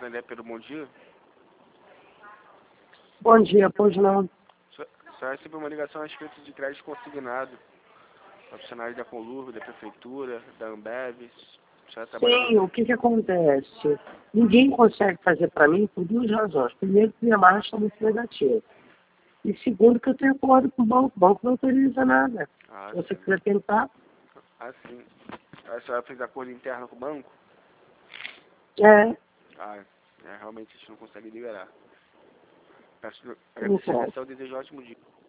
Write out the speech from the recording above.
Santander, Pedro, bom dia. Bom dia, pois não. Só recebeu uma ligação a respeito de crédito consignado. Profissionais da Conlurb, da Prefeitura, da Ambev. Sim, o que acontece? Ninguém consegue fazer para mim por duas razões. Primeiro, que minha margem está muito negativa. E segundo, que eu tenho acordo com o banco. O banco não autoriza nada. Se você quiser tentar. Ah, sim. A senhora fez acordo interno com o banco? É. Realmente a gente não consegue liberar. Peço agradecer, desejo um ótimo dia.